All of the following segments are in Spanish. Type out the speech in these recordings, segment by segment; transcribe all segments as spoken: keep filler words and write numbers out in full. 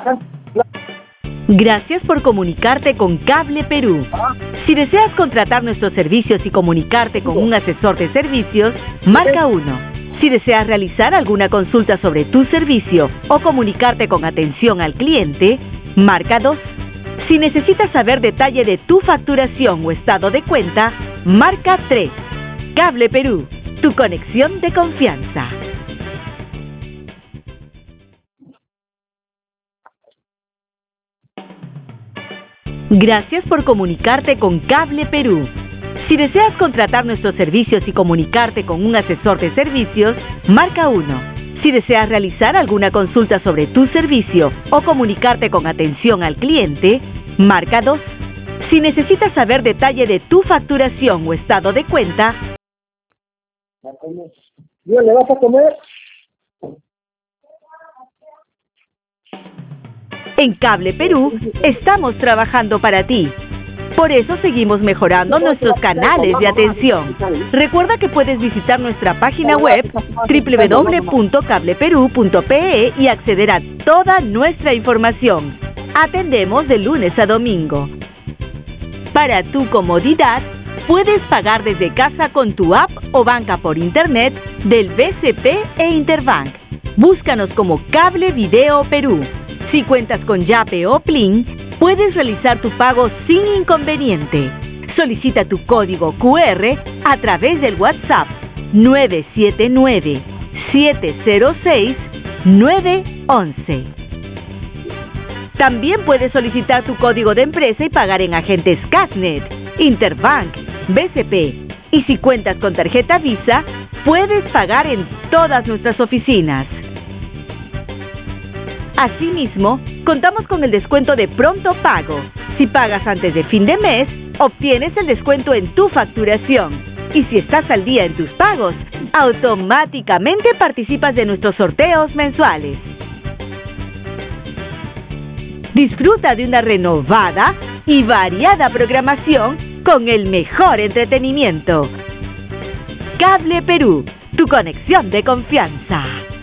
Gracias por comunicarte con Cable Perú. Si deseas contratar nuestros servicios y comunicarte con un asesor de servicios, marca uno. Si deseas realizar alguna consulta sobre tu servicio o comunicarte con atención al cliente, marca dos. Si necesitas saber detalle de tu facturación o estado de cuenta, marca tres. Cable Perú, tu conexión de confianza. Gracias por comunicarte con Cable Perú. Si deseas contratar nuestros servicios y comunicarte con un asesor de servicios, marca uno. Si deseas realizar alguna consulta sobre tu servicio o comunicarte con atención al cliente, marca dos. Si necesitas saber detalle de tu facturación o estado de cuenta, ¿Yo le vas a comer? en Cable Perú estamos trabajando para ti. Por eso seguimos mejorando nuestros canales de atención. Recuerda que puedes visitar nuestra página web doble u doble u doble u punto cable perú punto pe e y acceder a toda nuestra información. Atendemos de lunes a domingo. Para tu comodidad, puedes pagar desde casa con tu app o banca por internet del B C P e Interbank. Búscanos como Cable Video Perú. Si cuentas con Yape o Plin, puedes realizar tu pago sin inconveniente. Solicita tu código cu erre a través del WhatsApp nueve siete nueve, siete cero seis, nueve once. También puedes solicitar tu código de empresa y pagar en agentes Cashnet, Interbank, B C P. Y si cuentas con tarjeta Visa, puedes pagar en todas nuestras oficinas. Asimismo, contamos con el descuento de pronto pago. Si pagas antes de fin de mes, obtienes el descuento en tu facturación. Y si estás al día en tus pagos, automáticamente participas de nuestros sorteos mensuales. Disfruta de una renovada y variada programación con el mejor entretenimiento. Cable Perú, tu conexión de confianza.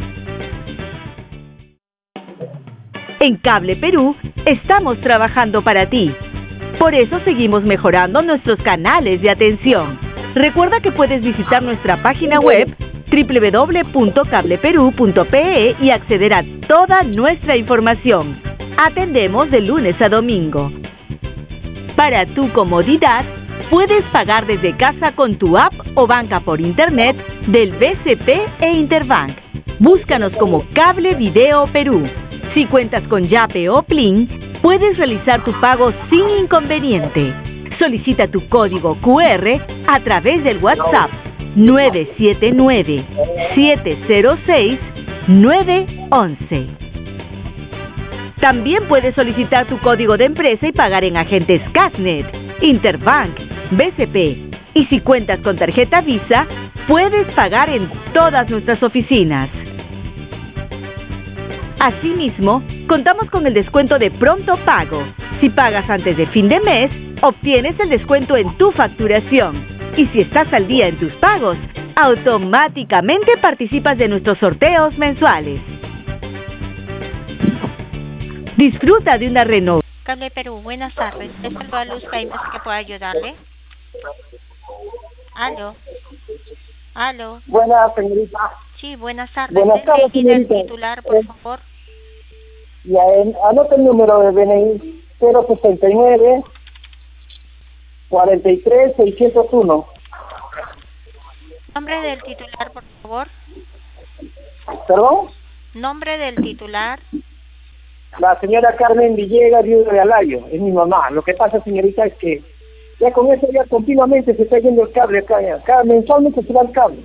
En Cable Perú estamos trabajando para ti. Por eso seguimos mejorando nuestros canales de atención. Recuerda que puedes visitar nuestra página web doble u doble u doble u punto cable perú punto pe e y acceder a toda nuestra información. Atendemos de lunes a domingo. Para tu comodidad, puedes pagar desde casa con tu app o banca por internet del B C P e Interbank. Búscanos como Cable Video Perú. Si cuentas con Yape o Plin, puedes realizar tu pago sin inconveniente. Solicita tu código cu erre a través del WhatsApp nueve siete nueve, siete cero seis, nueve once. También puedes solicitar tu código de empresa y pagar en agentes Cashnet, Interbank, B C P. Y si cuentas con tarjeta Visa, puedes pagar en todas nuestras oficinas. Asimismo, contamos con el descuento de pronto pago. Si pagas antes de fin de mes, obtienes el descuento en tu facturación. Y si estás al día en tus pagos, automáticamente participas de nuestros sorteos mensuales. Disfruta de una renovación. Cable Perú, buenas tardes. ¿Es Salva Luz Caimos que pueda ayudarle? Aló. Aló. Buenas, señorita. Sí, buenas tardes. Buenas tardes, ¿Tiene el señorita. titular, por Eh, favor? Ya, eh, anota el número de B N I cero sesenta y nueve, cuarenta y tres, seiscientos uno. Nombre del titular, por favor. ¿Perdón? Nombre del titular. La señora Carmen Villegas, viuda de Alayo, es mi mamá. Lo que pasa, señorita, es que ya con eso ya continuamente se está yendo el cable acá, ya. Cada mensualmente se va el cable.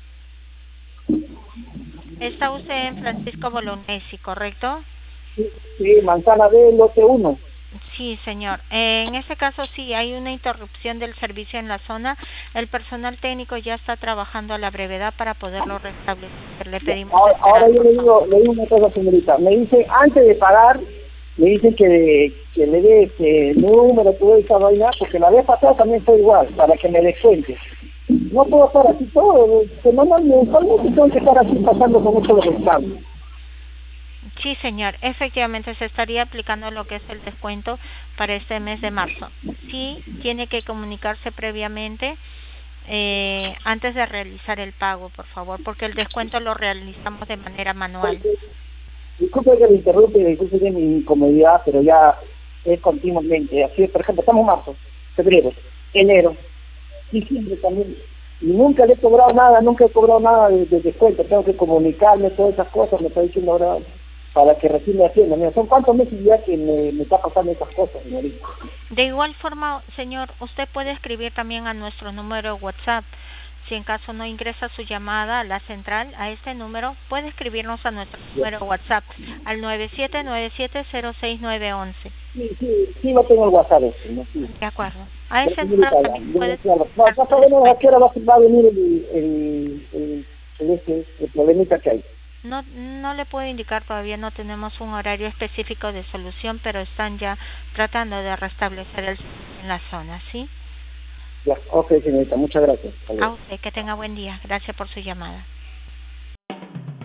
Está usted en Francisco Bolognesi, ¿correcto? Sí, sí, Manzana B, lote uno. Sí, señor. Eh, en ese caso sí, hay una interrupción del servicio en la zona. El personal técnico ya está trabajando a la brevedad para poderlo restablecer. Le pedimos Ahora, esperar, ahora yo por le digo, favor. le digo una cosa, señorita. Me dicen, antes de pagar, me dicen que, que le dé este número, toda esa vaina, porque la vez pasada también fue igual, para que me descuente. No puedo estar así todo, semanalmente, mensualmente tengo que estar así pasando con esto de los cambios. Sí, señor. Efectivamente, se estaría aplicando lo que es el descuento para este mes de marzo. Sí, tiene que comunicarse previamente eh, antes de realizar el pago, por favor, porque el descuento lo realizamos de manera manual. Disculpe que me interrumpe, disculpe que mi incomodidad, pero ya es continuamente. Así es, por ejemplo, estamos en marzo, febrero, enero, diciembre también. Y nunca le he cobrado nada, nunca he cobrado nada de, de descuento. Tengo que comunicarme todas esas cosas, me está diciendo ahora, para que recién me atienda. Mira, son cuántos meses ya que me, me está pasando esas cosas, señorita. De igual forma, señor, usted puede escribir también a nuestro número WhatsApp. Si en caso no ingresa su llamada a la central, a este número, puede escribirnos a nuestro número WhatsApp al nueve siete nueve siete cero seis nueve uno uno. Sí, sí, sí, no tengo el WhatsApp ese, ¿no? Sí. De acuerdo. A ese Pero, número señorita, también ya, puede... ya, ya, no, ya sabemos a qué hora va, va a venir el, el, el, el, este, el problemita que hay. No, no le puedo indicar todavía, no tenemos un horario específico de solución, pero están ya tratando de restablecer el en la zona, ¿sí? Ya, ok, señorita, muchas gracias. A usted, que tenga buen día. Gracias por su llamada.